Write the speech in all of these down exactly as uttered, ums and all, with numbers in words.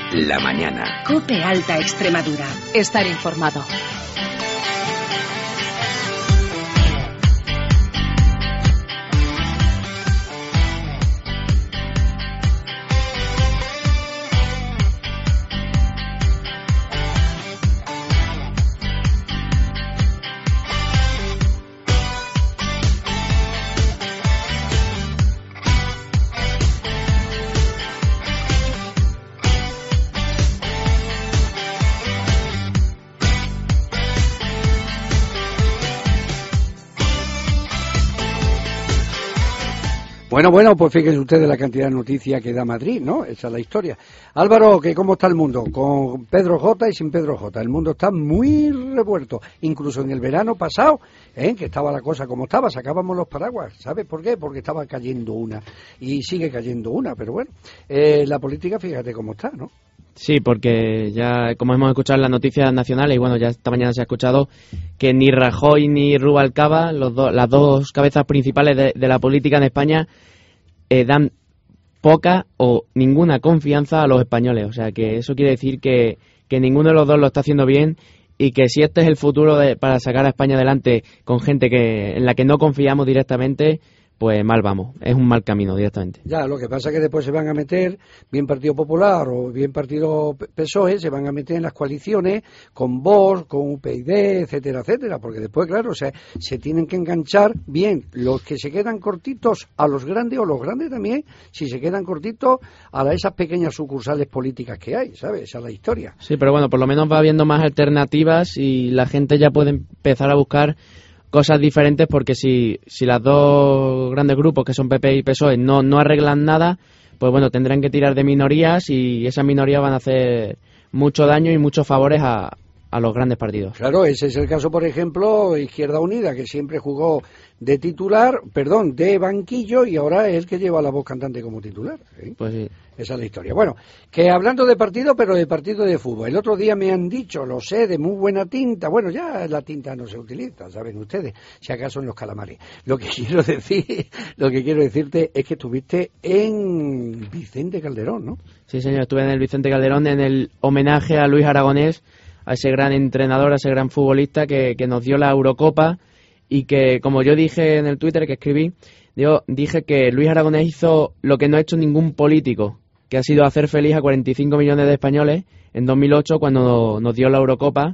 la mañana. COPE Alta Extremadura. Estar informado. Bueno, bueno, pues fíjense ustedes la cantidad de noticias que da Madrid, ¿no? Esa es la historia. Álvaro, ¿que ¿cómo está el mundo? Con Pedro J y sin Pedro J. El mundo está muy revuelto. Incluso en el verano pasado, ¿eh? Que estaba la cosa como estaba, sacábamos los paraguas. ¿Sabes por qué? Porque estaba cayendo una. Y sigue cayendo una, pero bueno. Eh, la política, fíjate cómo está, ¿no? Sí, porque ya, como hemos escuchado en las noticias nacionales, y bueno, ya esta mañana se ha escuchado que ni Rajoy ni Rubalcaba, los do, las dos cabezas principales de, de la política en España, eh, dan poca o ninguna confianza a los españoles. O sea, que eso quiere decir que, que ninguno de los dos lo está haciendo bien y que si este es el futuro de, para sacar a España adelante con gente que en la que no confiamos directamente, pues mal vamos, es un mal camino directamente. Ya, lo que pasa es que después se van a meter, bien Partido Popular o bien Partido P S O E, se van a meter en las coaliciones con Vox, con U P YD, etcétera, etcétera, porque después, claro, o sea, se tienen que enganchar bien los que se quedan cortitos a los grandes, o los grandes también, si se quedan cortitos a la, esas pequeñas sucursales políticas que hay, ¿sabes? Esa es la historia. Sí, pero bueno, por lo menos va habiendo más alternativas y la gente ya puede empezar a buscar cosas diferentes, porque si si los dos grandes grupos que son P P y P S O E no, no arreglan nada, pues bueno, tendrán que tirar de minorías y esas minorías van a hacer mucho daño y muchos favores a, a los grandes partidos. Claro, ese es el caso, por ejemplo, Izquierda Unida, que siempre jugó de titular, perdón, de banquillo, y ahora es el que lleva la voz cantante como titular, ¿eh? Pues sí. Esa es la historia. Bueno, que hablando de partido, pero de partido de fútbol. El otro día me han dicho, lo sé, de muy buena tinta. Bueno, ya la tinta no se utiliza, saben ustedes, si acaso en los calamares. Lo que quiero decir, lo que quiero decirte es que estuviste en Vicente Calderón, ¿no? Sí, señor, estuve en el Vicente Calderón en el homenaje a Luis Aragonés, a ese gran entrenador, a ese gran futbolista que, que nos dio la Eurocopa y que, como yo dije en el Twitter que escribí, yo dije que Luis Aragonés hizo lo que no ha hecho ningún político, que ha sido hacer feliz a cuarenta y cinco millones de españoles en dos mil ocho cuando nos dio la Eurocopa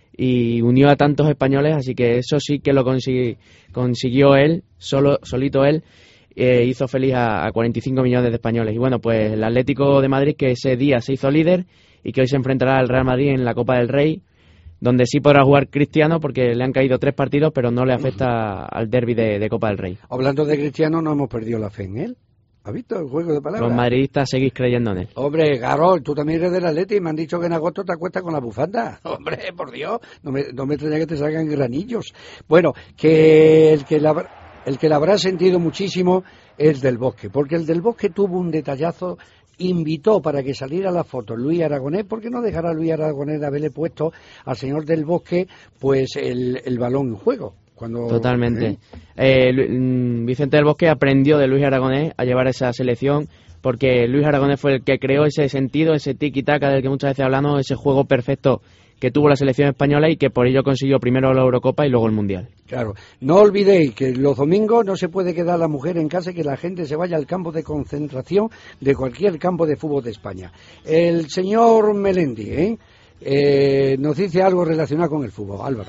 y unió a tantos españoles, así que eso sí que lo consiguió, consiguió él, solo solito él, eh, hizo feliz a, a cuarenta y cinco millones de españoles. Y bueno, pues el Atlético de Madrid, que ese día se hizo líder y que hoy se enfrentará al Real Madrid en la Copa del Rey, donde sí podrá jugar Cristiano porque le han caído tres partidos, pero no le afecta al derbi de, de Copa del Rey. Hablando de Cristiano, no hemos perdido la fe en él. ¿Has visto el juego de palabras? Los madridistas seguís creyendo en él. Hombre, Garol, tú también eres del Atleti y me han dicho que en agosto te acuestas con la bufanda. Hombre, por Dios, no me, no me extraña que te salgan granillos. Bueno, que el que la, el que la habrá sentido muchísimo es Del Bosque, porque el Del Bosque tuvo un detallazo, invitó para que saliera la foto Luis Aragonés, porque no dejará a Luis Aragonés de haberle puesto al señor Del Bosque pues el, el balón en juego. Cuando, Totalmente. ¿eh? Eh, Vicente del Bosque aprendió de Luis Aragonés a llevar esa selección, porque Luis Aragonés fue el que creó ese sentido, ese tiki-taka del que muchas veces hablamos, ese juego perfecto que tuvo la selección española y que por ello consiguió primero la Eurocopa y luego el Mundial. Claro. No olvidéis que los domingos no se puede quedar la mujer en casa y que la gente se vaya al campo de concentración de cualquier campo de fútbol de España. El señor Melendi, ¿eh? Eh, nos dice algo relacionado con el fútbol. Álvaro.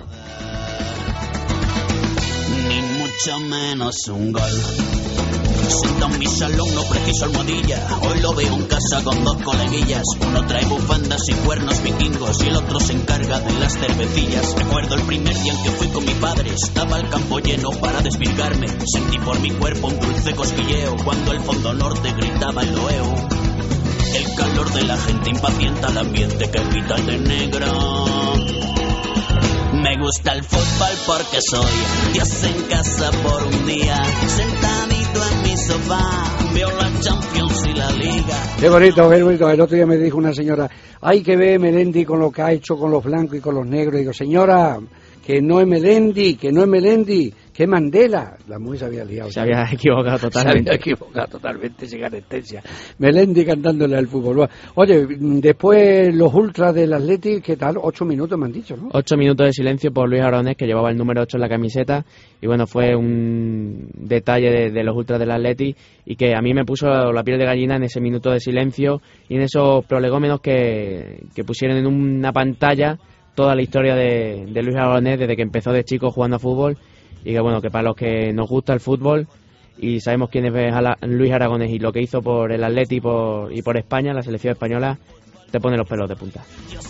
Ni mucho menos un gol. Sentado en mi salón, no preciso almohadilla. Hoy lo veo en casa con dos coleguillas. Uno trae bufandas y cuernos vikingos y el otro se encarga de las cervecillas. Recuerdo el primer día en que fui con mi padre. Estaba el campo lleno para desvirgarme. Sentí por mi cuerpo un dulce cosquilleo cuando el fondo norte gritaba el loeo. El calor de la gente impacienta el ambiente que grita el de negro. Me gusta el fútbol porque soy Dios en casa por un día. Sentadito en mi sofá, veo la Champions y la Liga. Qué bonito, qué bonito. El otro día me dijo una señora, hay que ver Melendi con lo que ha hecho con los blancos y con los negros. Y digo, señora, que no es Melendi, que no es Melendi, ¿Qué Mandela? La mujer se había liado. Se había equivocado totalmente. Se había equivocado totalmente, sin anestesia. Melendi cantándole al fútbol. Oye, después los ultras del Atleti, ¿qué tal? Ocho minutos me han dicho, ¿no? Ocho minutos de silencio por Luis Aragonés, que llevaba el número ocho en la camiseta. Y bueno, fue un detalle de, de los ultras del Atleti y que a mí me puso la piel de gallina en ese minuto de silencio y en esos prolegómenos que, que pusieron en una pantalla toda la historia de, de Luis Aragonés desde que empezó de chico jugando a fútbol. Y que bueno, que para los que nos gusta el fútbol y sabemos quién es Luis Aragonés y lo que hizo por el Atleti y por, y por España, la selección española, te pone los pelos de punta.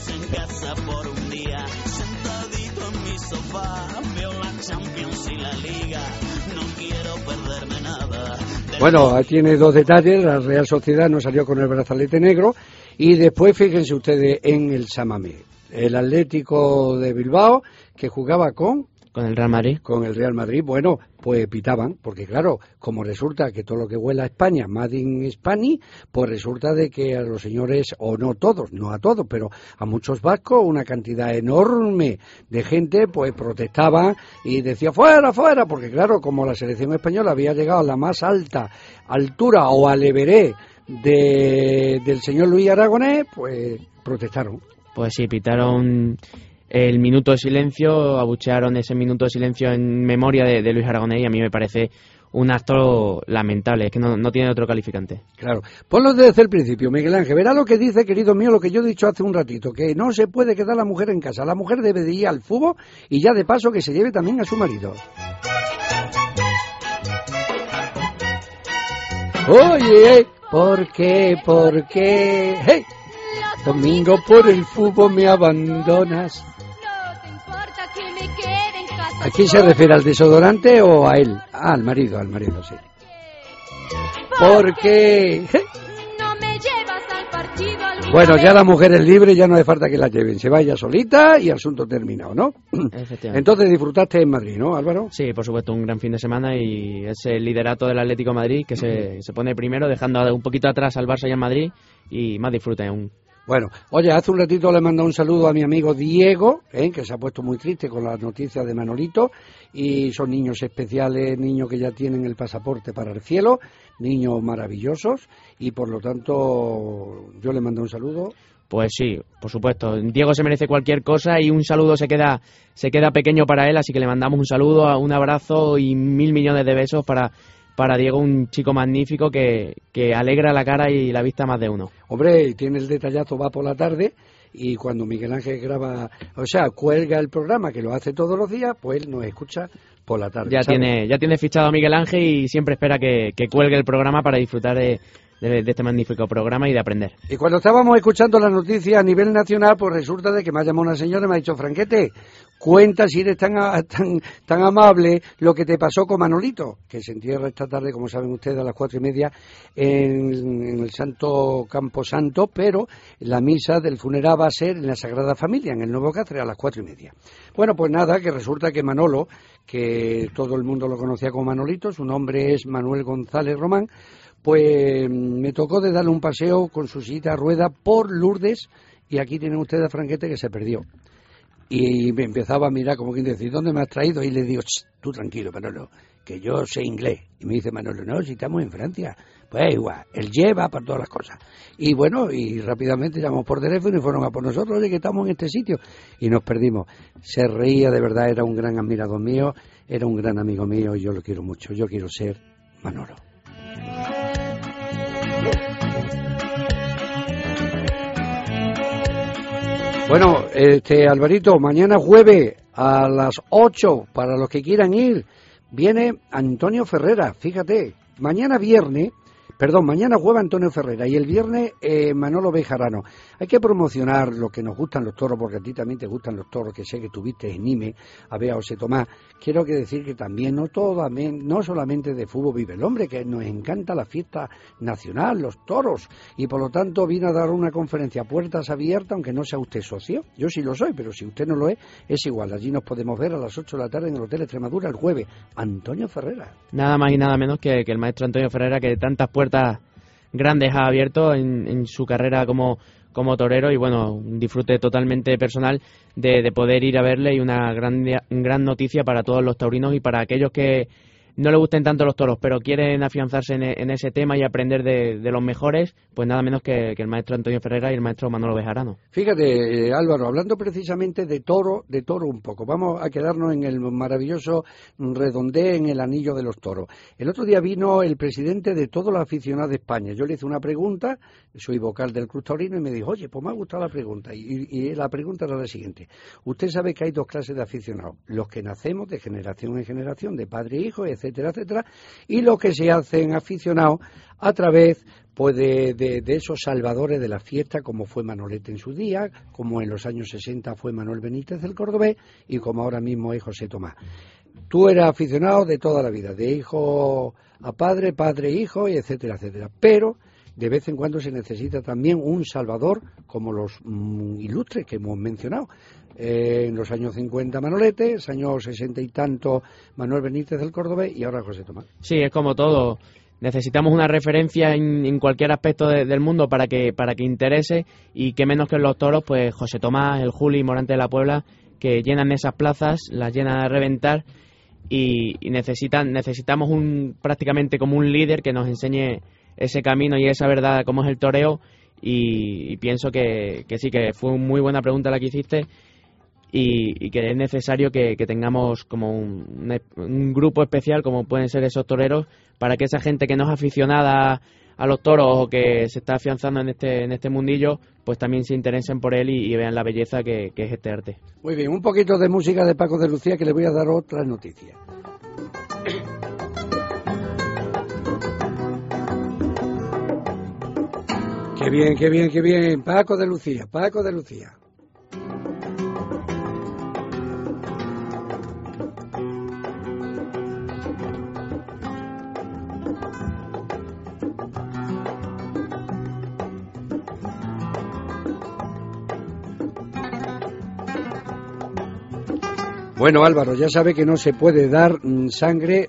Bueno, tiene dos detalles. La Real Sociedad no salió con el brazalete negro y después fíjense ustedes en el Samamé, el Atlético de Bilbao que jugaba con Con el Real Madrid. Con el Real Madrid, bueno, pues pitaban, porque claro, como resulta que todo lo que huela a España, Made in Spani, pues resulta de que a los señores, o no todos, no a todos, pero a muchos vascos, una cantidad enorme de gente, pues protestaba y decía fuera, fuera, porque claro, como la selección española había llegado a la más alta altura o al Everest de, del señor Luis Aragonés, pues protestaron. Pues sí, pitaron el minuto de silencio, abuchearon ese minuto de silencio en memoria de, de Luis Aragonés y a mí me parece un acto lamentable, es que no, no tiene otro calificante. Claro, ponlo desde el principio, Miguel Ángel, verá lo que dice, querido mío, lo que yo he dicho hace un ratito, que no se puede quedar la mujer en casa, la mujer debe de ir al fútbol y ya de paso que se lleve también a su marido. Oye, ¿por qué, por qué? ¡Hey! Domingo por el fútbol me abandonas. ¿A quién se refiere? ¿Al desodorante o a él? Ah, al marido, al marido, sí. ¿Por qué? Bueno, ya la mujer es libre, ya no hace falta que la lleven. Se vaya solita y asunto terminado, ¿no? Entonces disfrutaste en Madrid, ¿no, Álvaro? Sí, por supuesto, un gran fin de semana y ese liderato del Atlético de Madrid que se, se pone primero, dejando un poquito atrás al Barça y al Madrid y más disfrute aún. Bueno, oye, hace un ratito le he mandado un saludo a mi amigo Diego, ¿eh? que se ha puesto muy triste con las noticias de Manolito, y son niños especiales, niños que ya tienen el pasaporte para el cielo, niños maravillosos, y por lo tanto yo le mando un saludo. Pues sí, por supuesto, Diego se merece cualquier cosa y un saludo se queda se queda pequeño para él, así que le mandamos un saludo, un abrazo y mil millones de besos para... para Diego, un chico magnífico que, que alegra la cara y la vista más de uno. Hombre, tiene el detallazo, va por la tarde y cuando Miguel Ángel graba, o sea, cuelga el programa, que lo hace todos los días, pues él nos escucha por la tarde. Ya ¿sabes? tiene ya tiene fichado a Miguel Ángel y siempre espera que, que cuelgue el programa para disfrutar de, de, de este magnífico programa y de aprender. Y cuando estábamos escuchando las noticias a nivel nacional, pues resulta de que me ha llamado una señora y me ha dicho, Franquete, cuenta si eres tan, tan, tan amable lo que te pasó con Manolito, que se entierra esta tarde, como saben ustedes, a las cuatro y media en, en el Santo Campo Santo, pero la misa del funeral va a ser en la Sagrada Familia, en el Nuevo Cáceres, a las cuatro y media. Bueno, pues nada, que resulta que Manolo, que todo el mundo lo conocía como Manolito, su nombre es Manuel González Román, pues me tocó de darle un paseo con su silla a rueda por Lourdes, y aquí tienen ustedes a Franquete que se perdió. Y me empezaba a mirar como quien decía, ¿dónde me has traído? Y le digo, tú tranquilo, Manolo, que yo sé inglés. Y me dice Manolo, no, si estamos en Francia. Pues igual, él lleva para todas las cosas. Y bueno, y rápidamente llamamos por teléfono y fueron a por nosotros, oye, que estamos en este sitio. Y nos perdimos. Se reía, de verdad, era un gran admirador mío, era un gran amigo mío y yo lo quiero mucho. Yo quiero ser Manolo. Bueno, este Alvarito, mañana jueves a las ocho, para los que quieran ir, viene Antonio Ferrera, fíjate, mañana viernes, perdón, mañana juega Antonio Ferrera y el viernes eh, Manolo Bejarano. Hay que promocionar lo que nos gustan los toros, porque a ti también te gustan los toros, que sé que tuviste en Nime, a ver a José Tomás. Quiero que decir que también no todo, no solamente de fútbol vive el hombre, que nos encanta la fiesta nacional, los toros, y por lo tanto vino a dar una conferencia a puertas abiertas, aunque no sea usted socio. Yo sí lo soy, pero si usted no lo es, es igual. Allí nos podemos ver a las ocho de la tarde en el Hotel Extremadura el jueves. Antonio Ferrera. Nada más y nada menos que, que el maestro Antonio Ferrera, que tantas puertas grandes ha abierto en, en su carrera como, como torero, y bueno, un disfrute totalmente personal de, de poder ir a verle, y una gran, gran noticia para todos los taurinos y para aquellos que no le gusten tanto los toros, pero quieren afianzarse en, en ese tema y aprender de, de los mejores, pues nada menos que, que el maestro Antonio Ferrera y el maestro Manolo Bejarano. Fíjate, eh, Álvaro, hablando precisamente de toro, de toro un poco, vamos a quedarnos en el maravilloso redondé en el anillo de los toros. El otro día vino el presidente de todos los aficionados de España. Yo le hice una pregunta, soy vocal del Club Taurino, y me dijo, oye, pues me ha gustado la pregunta. Y, y la pregunta era la siguiente. Usted sabe que hay dos clases de aficionados, los que nacemos de generación en generación, de padre e hijo, etcétera, etcétera, y los que se hacen aficionados a través pues de, de, de esos salvadores de la fiesta, como fue Manolete en su día, como en los años sesenta fue Manuel Benítez del Cordobés, y como ahora mismo es José Tomás. Tú eras aficionado de toda la vida, de hijo a padre, padre, hijo, y etcétera, etcétera, pero de vez en cuando se necesita también un salvador, como los mm, ilustres que hemos mencionado. Eh, en los años cincuenta Manolete, en los años sesenta y tanto Manuel Benítez del Cordobés, y ahora José Tomás. Sí, es como todo. Necesitamos una referencia en, en cualquier aspecto de, del mundo para que para que interese, y que menos que en los toros, pues José Tomás, el Juli y Morante de la Puebla, que llenan esas plazas, las llenan a reventar, y, y necesitan necesitamos un prácticamente como un líder que nos enseñe ese camino y esa verdad como es el toreo, y, y pienso que, que sí, que fue una muy buena pregunta la que hiciste. Y, y que es necesario que, que tengamos como un, un, un grupo especial, como pueden ser esos toreros, para que esa gente que no es aficionada a los toros o que se está afianzando en este en este mundillo, pues también se interesen por él y, y vean la belleza que, que es este arte. Muy bien, un poquito de música de Paco de Lucía, que le voy a dar otra noticia. Qué bien, qué bien, qué bien. Paco de Lucía, Paco de Lucía. Bueno, Álvaro, ya sabe que no se puede dar mm, sangre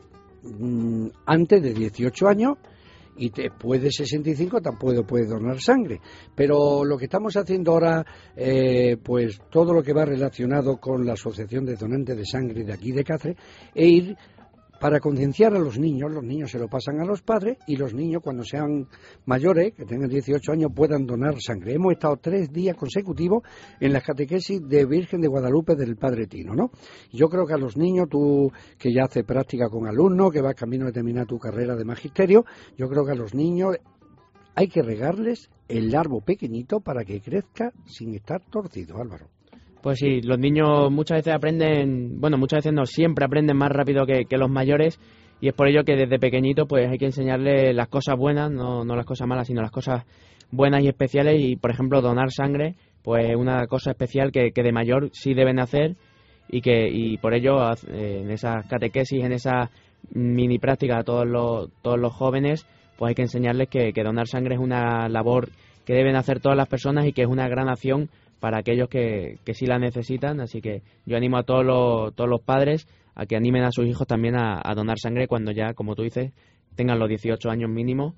mm, antes de dieciocho años, y después de sesenta y cinco tampoco puede donar sangre. Pero lo que estamos haciendo ahora, eh, pues todo lo que va relacionado con la Asociación de Donantes de Sangre de aquí de Cáceres, e ir para concienciar a los niños. Los niños se lo pasan a los padres, y los niños, cuando sean mayores, que tengan dieciocho años, puedan donar sangre. Hemos estado tres días consecutivos en las catequesis de Virgen de Guadalupe del Padre Tino, ¿no? Yo creo que a los niños, tú que ya haces práctica con alumnos, que vas camino de terminar tu carrera de magisterio, yo creo que a los niños hay que regarles el árbol pequeñito para que crezca sin estar torcido, Álvaro. Pues sí, los niños muchas veces aprenden, bueno, muchas veces no, siempre aprenden más rápido que, que los mayores, y es por ello que desde pequeñito pues hay que enseñarles las cosas buenas, no, no las cosas malas, sino las cosas buenas y especiales. Y por ejemplo, donar sangre, pues es una cosa especial que, que de mayor sí deben hacer, y que y por ello eh, en esas catequesis, en esa mini práctica a todos los, todos los jóvenes, pues hay que enseñarles que, que donar sangre es una labor que deben hacer todas las personas, y que es una gran acción para aquellos que, que sí la necesitan. Así que yo animo a todos los, todos los padres a que animen a sus hijos también a, a donar sangre cuando ya, como tú dices, tengan los dieciocho años mínimo,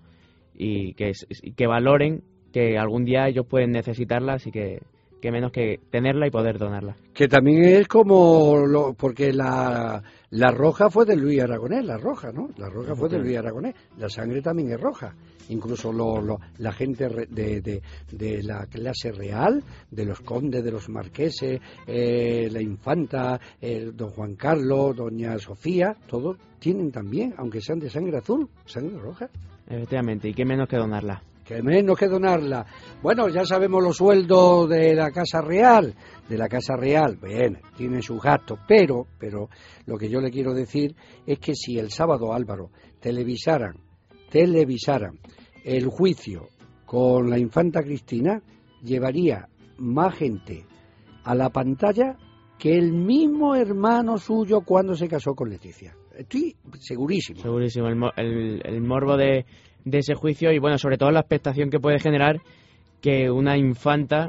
y que, y que valoren que algún día ellos pueden necesitarla, así que que menos que tenerla y poder donarla. Que también es como, lo, porque la, la roja fue de Luis Aragonés, la roja, ¿no? La roja fue de Luis Aragonés, la sangre también es roja. Incluso lo, lo, la gente de, de, de la clase real, de los condes, de los marqueses, eh, la infanta, eh, don Juan Carlos, doña Sofía, todos tienen también, aunque sean de sangre azul, sangre roja. Efectivamente, y qué menos que donarla. Que menos que donarla. Bueno, ya sabemos los sueldos de la Casa Real, de la Casa Real, bien, tiene sus gastos, pero, pero lo que yo le quiero decir es que si el sábado, Álvaro, televisaran, televisaran el juicio con la infanta Cristina, llevaría más gente a la pantalla que el mismo hermano suyo cuando se casó con Leticia. Estoy segurísimo. Segurísimo, el, el, el morbo de... de ese juicio, y bueno, sobre todo la expectación que puede generar que una infanta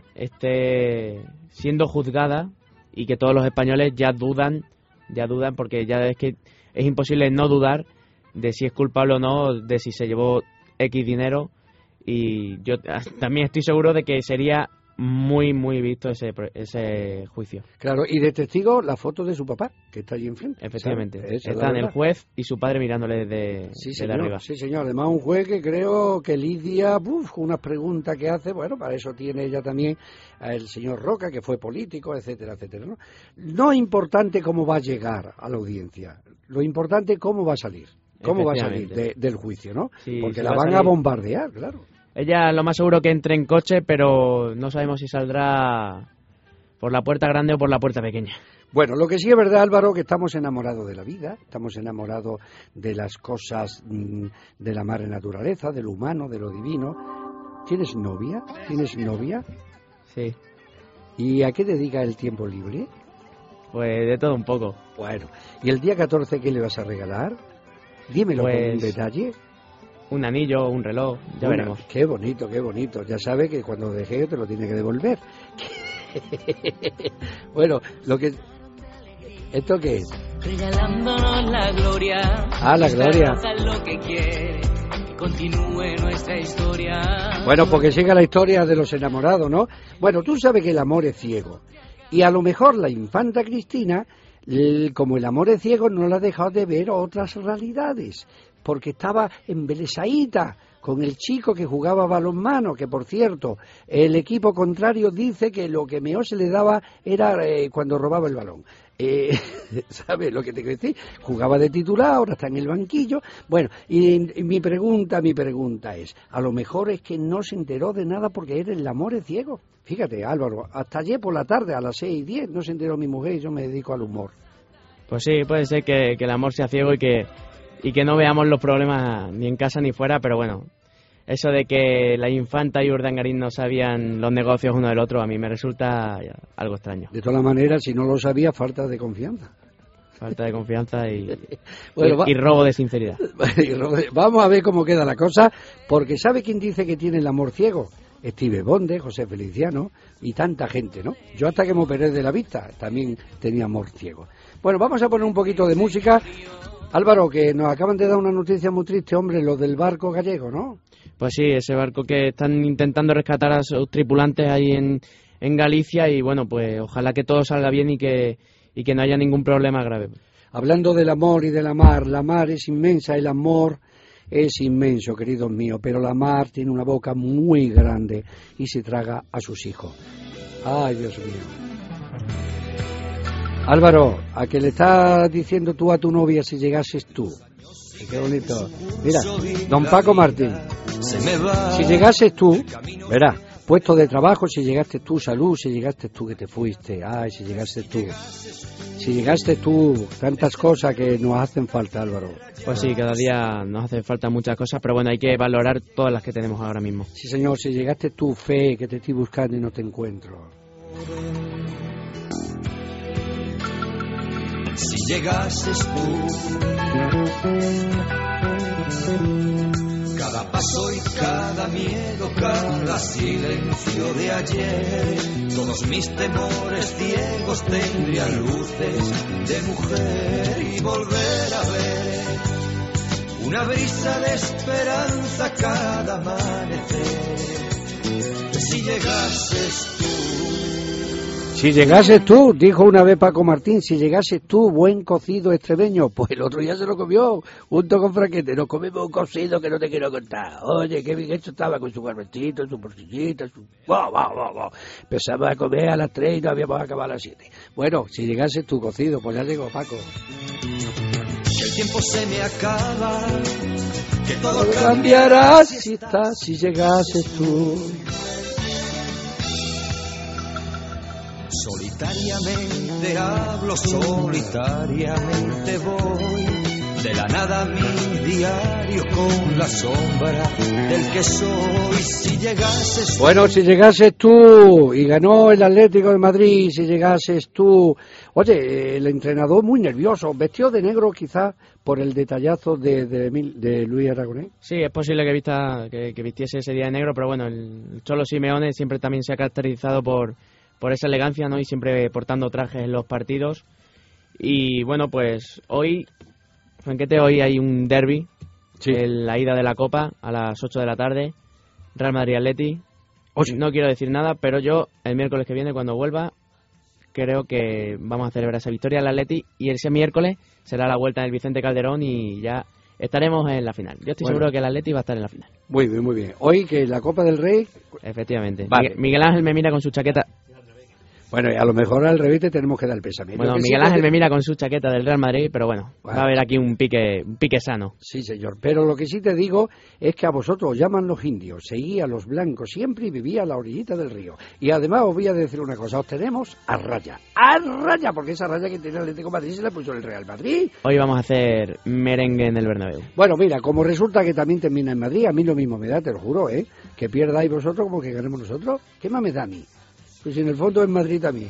esté siendo juzgada, y que todos los españoles ya dudan, ya dudan porque ya es que es imposible no dudar de si es culpable o no, de si se llevó X dinero, y yo también estoy seguro de que sería muy, muy visto ese ese juicio. Claro, y de testigo la foto de su papá, que está allí enfrente. Efectivamente. Están el juez y su padre mirándole desde, sí, desde señor, arriba. Sí, señor. Además, un juez que creo que Lidia, uf, con unas preguntas que hace, bueno, para eso tiene ella también al señor Roca, que fue político, etcétera, etcétera. ¿no? No es importante cómo va a llegar a la audiencia, lo importante es cómo va a salir. ¿Cómo va a salir de, del juicio, no? Sí, Porque sí la va van a, a bombardear, claro. Ella lo más seguro que entre en coche, pero no sabemos si saldrá por la puerta grande o por la puerta pequeña. Bueno, lo que sí es verdad, Álvaro, que estamos enamorados de la vida, estamos enamorados de las cosas mmm, de la madre naturaleza, de lo humano, de lo divino. ¿Tienes novia? ¿Tienes novia? Sí. ¿Y a qué dedica el tiempo libre? Pues de todo un poco. Bueno, ¿y el día catorce qué le vas a regalar? Dímelo pues... con un detalle. Un anillo, un reloj, ya Una, veremos. Qué bonito, qué bonito. Ya sabe que cuando deje te lo tiene que devolver. Bueno, lo que... ¿Esto qué es? Regalándonos la gloria. Ah, la gloria. Lo que quiere, que continúe nuestra historia. Bueno, porque siga la historia de los enamorados, ¿no? Bueno, tú sabes que el amor es ciego. Y a lo mejor la infanta Cristina, como el amor es ciego, no la ha dejado de ver otras realidades. Porque estaba embelesadita con el chico que jugaba balonmano, que por cierto, el equipo contrario dice que lo que mejor se le daba era eh, cuando robaba el balón. Eh, ¿Sabes lo que te quiero decir? Jugaba de titular, ahora está en el banquillo. Bueno, y, y mi pregunta, mi pregunta es, a lo mejor es que no se enteró de nada porque era el amor es ciego. Fíjate, Álvaro, hasta ayer por la tarde, a las seis y diez, no se enteró mi mujer y yo me dedico al humor. Pues sí, puede ser que, que el amor sea ciego y que... y que no veamos los problemas ni en casa ni fuera, pero bueno, eso de que la infanta y Urdangarín no sabían los negocios uno del otro, a mí me resulta algo extraño. De todas maneras, si no lo sabía, falta de confianza. Falta de confianza y, bueno, y, va... y robo de sinceridad. Vamos a ver cómo queda la cosa, porque ¿sabe quién dice que tiene el amor ciego? Steve Bonde, José Feliciano y tanta gente, ¿no? Yo hasta que me operé de la vista también tenía amor ciego. Bueno, vamos a poner un poquito de música. Álvaro, que nos acaban de dar una noticia muy triste, hombre, lo del barco gallego, ¿no? Pues sí, ese barco que están intentando rescatar a sus tripulantes ahí en, en Galicia y bueno, pues ojalá que todo salga bien y que, y que no haya ningún problema grave. Hablando del amor y de la mar, la mar es inmensa, el amor es inmenso, queridos míos, pero la mar tiene una boca muy grande y se traga a sus hijos. Ay, Dios mío. Álvaro, ¿a qué le estás diciendo tú a tu novia si llegases tú? Qué bonito. Mira, don Paco Martín, si llegases tú, verás, puesto de trabajo, si llegaste tú, salud, si llegaste tú que te fuiste, ay, si llegaste tú, si llegaste tú, tantas cosas que nos hacen falta, Álvaro. Pues sí, cada día nos hacen falta muchas cosas, pero bueno, hay que valorar todas las que tenemos ahora mismo. Sí, señor, si llegaste tú, fe, que te estoy buscando y no te encuentro. Si llegases tú, cada paso y cada miedo, cada silencio de ayer, todos mis temores ciegos tendrían luces de mujer y volver a ver una brisa de esperanza cada amanecer. Si llegases tú. Si llegases tú, dijo una vez Paco Martín, si llegases tú, buen cocido extremeño, pues el otro ya se lo comió, junto con Franquete, nos comimos un cocido que no te quiero contar. Oye, qué bien hecho estaba con su garbanzito, su porcillito, su... ¡Wow, wow, wow, wow! Empezamos a comer a las tres y no habíamos acabado a las siete. Bueno, si llegases tú, cocido, pues ya llegó Paco. Que el tiempo se me acaba, que todo cambiará si estás, si llegases tú. Solitariamente hablo, solitariamente voy, de la nada mi diario con la sombra del que soy. Si llegases... Bueno, si llegases tú, y ganó el Atlético de Madrid, si llegases tú... Oye, el entrenador muy nervioso, vestido de negro quizás por el detallazo de, de, de Luis Aragonés. Sí, es posible que, vista, que, que vistiese ese día de negro, pero bueno, el Cholo Simeone siempre también se ha caracterizado por... por esa elegancia, ¿no? Y siempre portando trajes en los partidos. Y bueno, pues hoy, Franquete, hoy hay un derbi, sí. En la ida de la Copa a las ocho de la tarde. Real Madrid-Atleti. Oh, sí. No quiero decir nada, pero yo el miércoles que viene, cuando vuelva, creo que vamos a celebrar esa victoria al Atleti y ese miércoles será la vuelta en el Vicente Calderón y ya estaremos en la final. Yo estoy Bueno. seguro que el Atleti va a estar en la final. Muy bien, muy bien. Hoy que la Copa del Rey... Efectivamente. Vale. Miguel, Miguel Ángel me mira con su chaqueta. Bueno, a lo mejor al revés te tenemos que dar el pésame. Bueno, Lo que sí Miguel que- Ángel me mira con su chaqueta del Real Madrid, pero bueno, Bueno. va a haber aquí un pique, un pique sano. Sí, señor. Pero lo que sí te digo es que a vosotros os llaman los indios, seguía a los blancos siempre y vivía a la orillita del río. Y además os voy a decir una cosa, os tenemos a raya. ¡A raya! Porque esa raya que tiene el Atlético de Madrid se la puso el Real Madrid. Hoy vamos a hacer merengue en el Bernabéu. Bueno, mira, como resulta que también termina en Madrid, a mí lo mismo me da, te lo juro, ¿eh? Que pierdáis vosotros como que ganemos nosotros. ¿Qué más me da a mí? Pues en el fondo en Madrid también.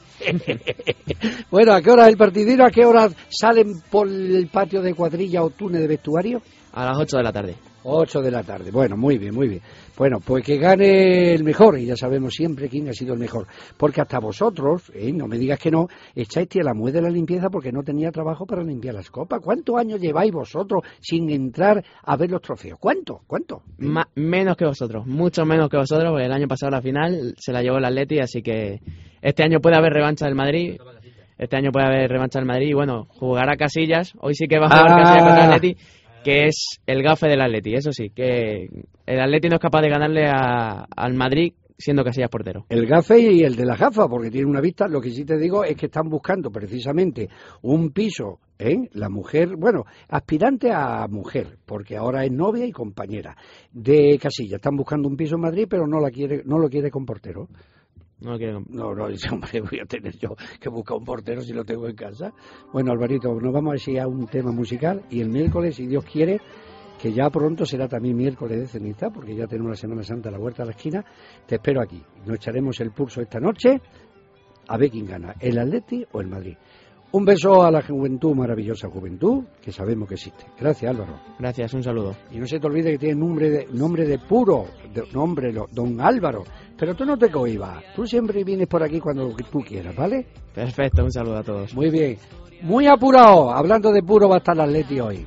Bueno, ¿a qué hora el partidero? ¿A qué hora salen por el patio de cuadrilla o túnel de vestuario? A las ocho de la tarde. Ocho de la tarde. Bueno, muy bien, muy bien. Bueno, pues que gane el mejor, y ya sabemos siempre quién ha sido el mejor. Porque hasta vosotros, ¿eh? No me digas que no, echáis tía la muez de la limpieza porque no tenía trabajo para limpiar las copas. ¿Cuántos años lleváis vosotros sin entrar a ver los trofeos? ¿Cuánto? ¿Cuánto? Ma- menos que vosotros, mucho menos que vosotros, porque el año pasado la final se la llevó el Atleti, así que este año puede haber revancha del Madrid. Este año puede haber revancha del Madrid y bueno, jugará Casillas. Hoy sí que va a jugar Ah. Casillas contra el Atleti, que es el gafe del Atleti, eso sí, que el Atleti no es capaz de ganarle a- al Madrid siendo Casillas portero. El gafe y el de la gafa, porque tiene una vista. Lo que sí te digo es que están buscando precisamente un piso, ¿eh? La mujer, bueno, aspirante a mujer, porque ahora es novia y compañera de Casillas. Están buscando un piso en Madrid, pero no la quiere, no lo quiere con portero. No lo quiero. No, no, dice, hombre, voy a tener yo que buscar un portero si lo tengo en casa. Bueno, Alvarito, nos vamos a decir a un tema musical y el miércoles, si Dios quiere, que ya pronto será también miércoles de ceniza, porque ya tenemos la Semana Santa a la vuelta de la esquina, te espero aquí. Nos echaremos el pulso esta noche a ver quién gana, el Atleti o el Madrid. Un beso a la juventud, maravillosa juventud, que sabemos que existe. Gracias, Álvaro. Gracias, un saludo. Y no se te olvide que tiene nombre de, nombre de puro, de, nombre, lo- don Álvaro. Pero tú no te cohibas, tú siempre vienes por aquí cuando tú quieras, ¿vale? Perfecto, un saludo a todos. Muy bien. Muy apurado, hablando de puro va a estar el Atleti hoy.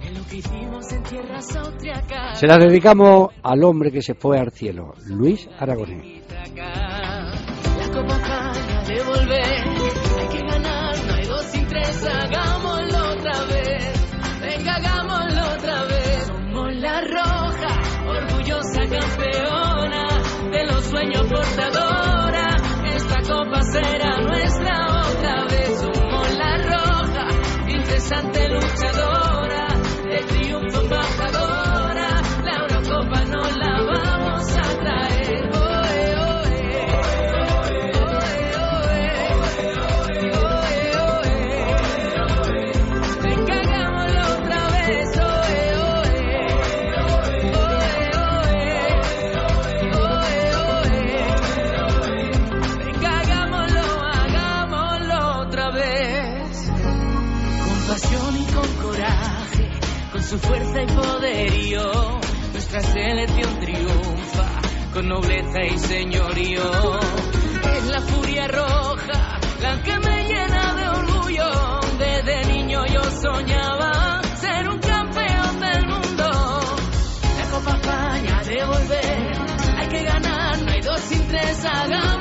Se la dedicamos al hombre que se fue al cielo, Luis Aragonés. La copa para devolver, hay que ganar, no hay dos sin tres, hagámoslo otra vez, venga, hagámoslo otra vez. Somos la roja, orgullosa campeona, de los sueños portadora, esta copa será nuestra otra vez. Somos la roja, incesante luchadora, de triunfo embajadora, la Eurocopa no la vamos a traer. Oe, oe, oe, oe, oe, venga, hagámoslo otra vez. Oe, oe, oe, oe, oe, venga, hagámoslo, hagámoslo otra vez. Con pasión y con coraje, con su fuerza y poderío, nuestra selección triunfa con nobleza y señorío. Es la furia roja la que me llena de orgullo. Desde niño yo soñaba ser un campeón del mundo. La Copa España devolver, hay que ganar, no hay dos sin tres, hagamos